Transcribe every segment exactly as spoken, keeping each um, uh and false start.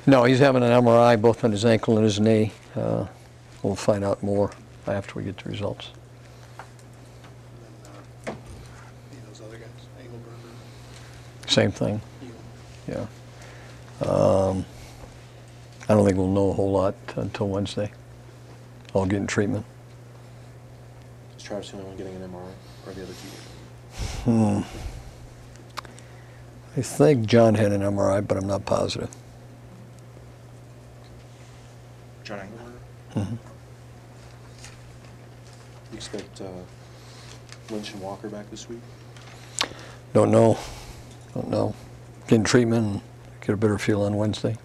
No, he's having an M R I both on his ankle and his knee. Uh, we'll find out more after we get the results. And, uh, you know, those other guys, Engelberger. Same thing. Eagle. Yeah. Um, I don't think we'll know a whole lot until Wednesday. All getting treatment. Is Travis the only one getting an M R I, or the other two? Hmm. I think John had an M R I, but I'm not positive. John Engelberger? Mm-hmm. You expect uh, Lynch and Walker back this week? Don't know. Don't know. Getting treatment and get a better feel on Wednesday.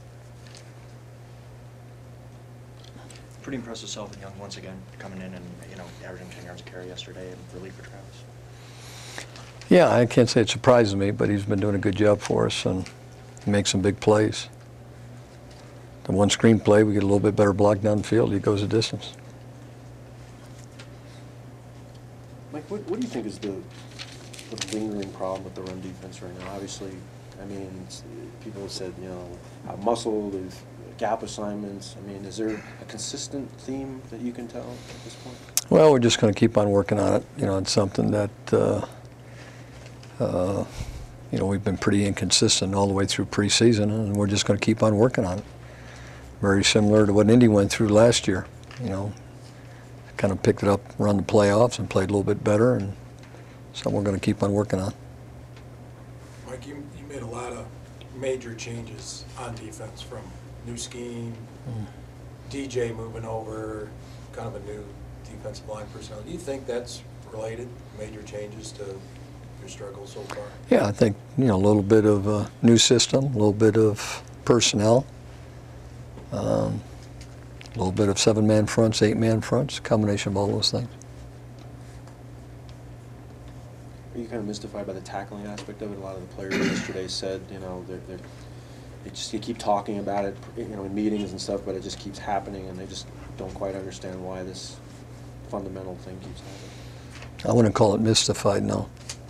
Pretty impressed with Selvin Young once again coming in and, you know, averaging ten yards a carry yesterday in relief for Travis. Yeah, I can't say it surprises me, but he's been doing a good job for us and he makes some big plays. The one screen play, we get a little bit better block downfield. He goes a distance. Mike, what, what do you think is the, the lingering problem with the run defense right now? Obviously, I mean, it's, people have said, you know, out muscle, there's gap assignments. I mean, is there a consistent theme that you can tell at this point? Well, we're just going to keep on working on it. You know, it's something that, uh, uh, you know, we've been pretty inconsistent all the way through preseason, and we're just going to keep on working on it. Very similar to what Indy went through last year. You know, kind of picked it up around the playoffs and played a little bit better, and something we're going to keep on working on. Mike, you, you made a lot of major changes on defense, from new scheme, mm. D J moving over, kind of a new defensive line personnel. Do you think that's related, major changes to your struggles so far? Yeah, I think, you know, a little bit of a new system, a little bit of personnel, um, a little bit of seven-man fronts, eight-man fronts, combination of all those things. Are you kind of mystified by the tackling aspect of it? A lot of the players yesterday said, you know, they're, they're, they just you keep talking about it, you know, in meetings and stuff, but it just keeps happening, and they just don't quite understand why this fundamental thing keeps happening. I wouldn't call it mystified, no.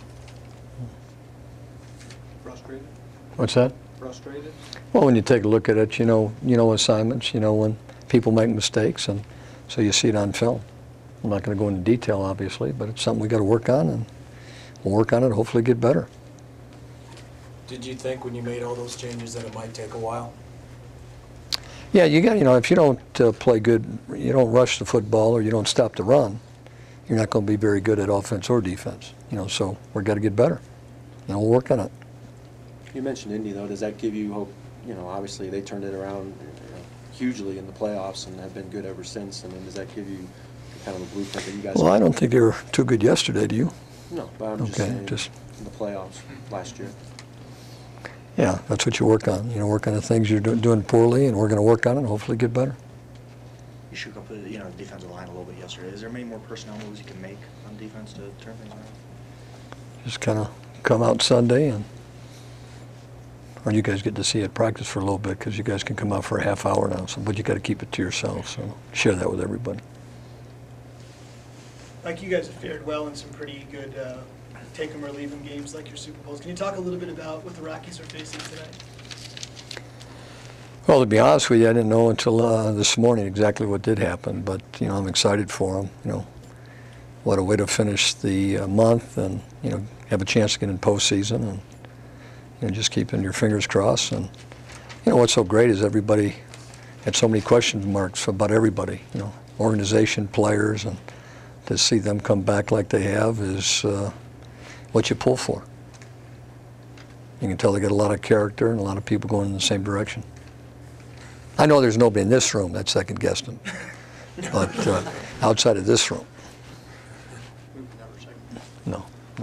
Frustrated? What's that? Frustrated? Well, when you take a look at it, you know, you know assignments, you know when people make mistakes, and so you see it on film. I'm not going to go into detail, obviously, but it's something we got to work on, and we'll work on it, hopefully get better. Did you think when you made all those changes that it might take a while? Yeah, you got, you know, if you don't uh, play good, you don't rush the football or you don't stop the run, you're not going to be very good at offense or defense. You know, so we've got to get better. You know, we'll work on it. You mentioned Indy, though. Does that give you hope? You know, obviously they turned it around you know, hugely in the playoffs and have been good ever since. I mean, does that give you kind of a blueprint that you guys? Well, I don't think they were too good yesterday, do you? No, but I'm just okay, saying just in the playoffs last year. Yeah, that's what you work on. You know, work on the things you're do doing poorly, and we're going to work on it and hopefully get better. You shook up the, you know, defensive line a little bit yesterday. Is there many more personnel moves you can make on defense to turn things around? Just kind of come out Sunday, and or you guys get to see it practice for a little bit because you guys can come out for a half hour now. So, but you got to keep it to yourself. So share that with everybody. Mike, you guys have fared well in some pretty good uh, take 'em or leave 'em games like your Super Bowls. Can you talk a little bit about what the Rockies are facing today? Well, to be honest with you, I didn't know until uh, this morning exactly what did happen. But you know, I'm excited for them. You know, what a way to finish the uh, month, and you know, have a chance to get in postseason, and you know, just keeping your fingers crossed. And you know, what's so great is everybody had so many question marks about everybody. You know, organization, players, and to see them come back like they have is uh, what you pull for. You can tell they got a lot of character and a lot of people going in the same direction. I know there's nobody in this room that second guessed them, but uh, outside of this room, no, no.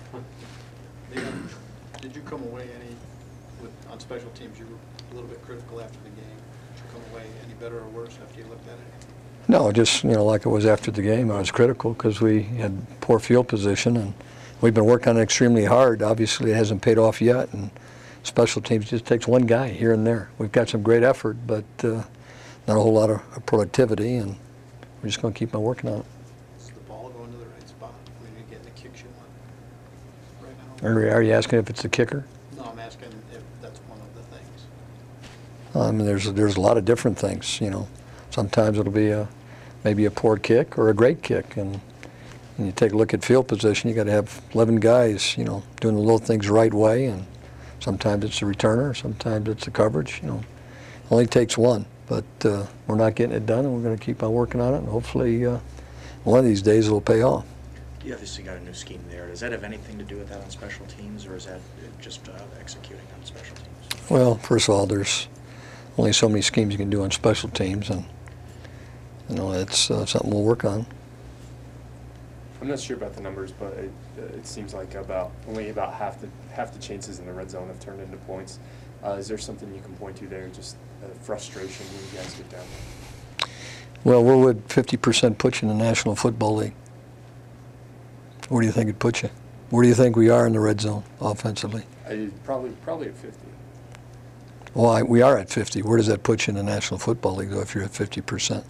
Did you come away any, with, on special teams, you were a little bit critical after the game. Did you come away any better or worse after you looked at it? No, just, you know, like it was after the game, I was critical because we had poor field position, and we've been working on it extremely hard. Obviously, it hasn't paid off yet, and special teams just takes one guy here and there. We've got some great effort, but uh, not a whole lot of productivity, and we're just going to keep on working on it. Is the ball going to the right spot? I mean, are you getting the kicks you want right now? Are you asking if it's the kicker? No, I'm asking if that's one of the things. I mean, there's there's a lot of different things. You know, sometimes it'll be a maybe a poor kick or a great kick, and, and you take a look at field position. You got to have eleven guys, you know, doing the little things the right way, and sometimes it's the returner, sometimes it's the coverage. You know, only takes one, but uh, we're not getting it done, and we're going to keep on working on it, and hopefully uh, one of these days it'll pay off. You obviously got a new scheme there. Does that have anything to do with that on special teams, or is that just uh, executing on special teams? Well, first of all, there's only so many schemes you can do on special teams, and you know it's uh, something we'll work on. I'm not sure about the numbers, but it, it seems like about only about half the half the chances in the red zone have turned into points. Uh, is there something you can point to there, just uh, frustration when you guys get down there? Well, where would fifty percent put you in the National Football League? Where do you think it puts you? Where do you think we are in the red zone offensively? I, probably probably at fifty. Well, I, we are at fifty. Where does that put you in the National Football League, though, if you're at fifty percent?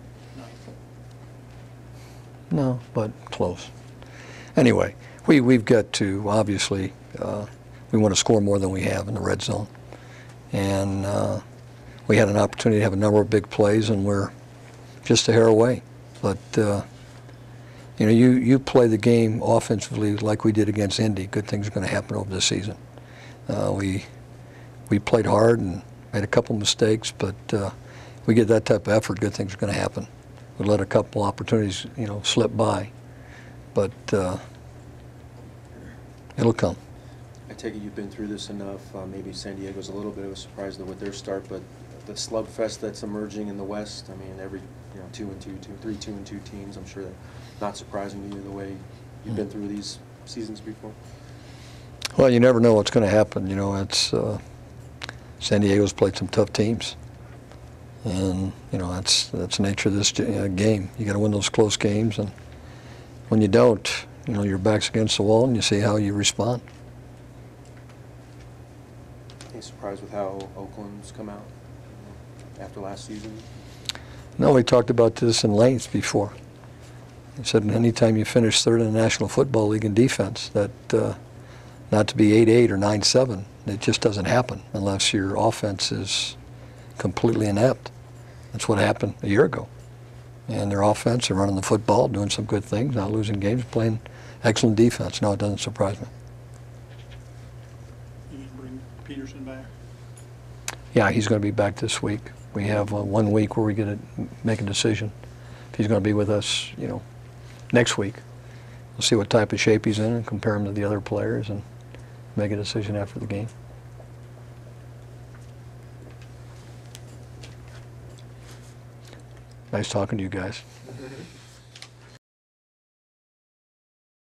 No, but close. Anyway, we, we've got to, obviously, uh, we want to score more than we have in the red zone. And uh, we had an opportunity to have a number of big plays, and we're just a hair away. But, uh, you know, you, you play the game offensively like we did against Indy, good things are going to happen over the season. Uh, we, we played hard and made a couple mistakes, but uh, we get that type of effort, good things are going to happen. We let a couple opportunities, you know, slip by, but uh, it'll come. I take it you've been through this enough. Uh, maybe San Diego's a little bit of a surprise with their start, but the slugfest that's emerging in the West. I mean, every you know two and two, two, three, two and two teams. I'm sure that's not surprising to you the way you've been through these seasons before. Well, you never know what's going to happen. You know, it's uh, San Diego's played some tough teams, and you know that's that's the nature of this uh, game. You got to win those close games, and when you don't, you know your back's against the wall, and you see how you respond. Any surprise with how Oakland's come out after last season? No, we talked about this in length before. I said anytime you finish third in the National Football League in defense, that uh, not to be eight eight or nine seven, it just doesn't happen unless your offense is completely inept. That's what happened a year ago. And their offense, they're running the football, doing some good things, not losing games, playing excellent defense. No, it doesn't surprise me. You can bring Peterson back. Yeah, he's going to be back this week. We have uh, one week where we get to make a decision. If he's going to be with us, you know, next week, we'll see what type of shape he's in and compare him to the other players and make a decision after the game. Nice talking to you guys.